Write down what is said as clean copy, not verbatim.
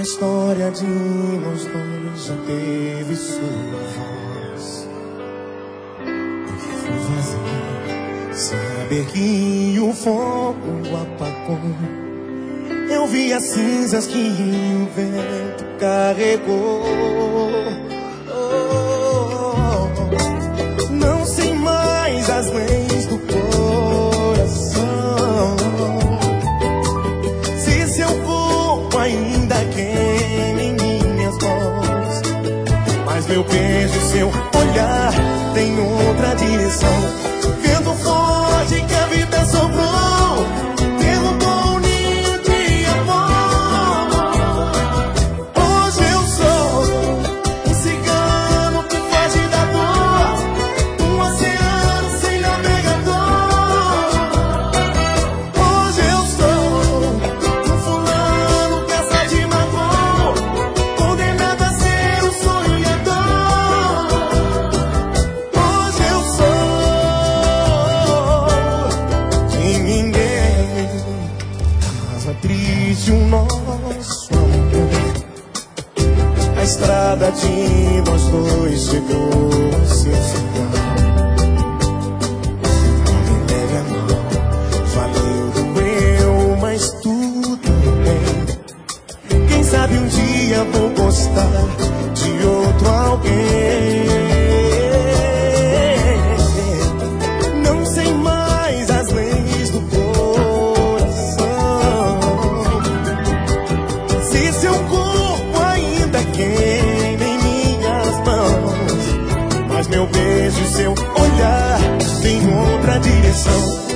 A história de nós dois já teve sua voz. Porque foi vazio saber que o fogo apagou. Eu vi as cinzas que o vento carregou. Não sei mais as leis do coração. Se seu corpo ainda queima em minhas mãos, mas meu beijo, seu olhar tem outra direção. Vento forte que a vida soprou, derrubou um ninho de amor. Hoje eu sou um cigano que foge da dor, um oceano sem navegador. Hoje eu sou um fulano que essa te matou, condenado a ser um sonhador. Hoje eu sou de ninguém, tava triste o nosso amor. A estrada de nós dois chegou ao seu final. Não neve a mão, valeu, doeu, mas tudo bem. Quem sabe um dia vou gostar de outro alguém. Não sei mais as leis do coração. Se seu corpo ainda queima em minhas mãos, mas meu beijo e seu olhar tem outra direção.